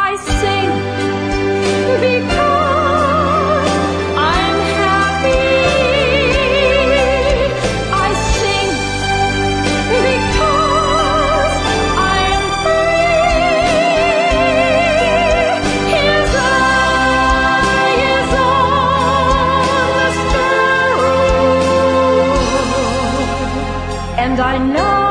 I sing because I'm happy. I sing because I'm free. His eye is on the sparrow, and I know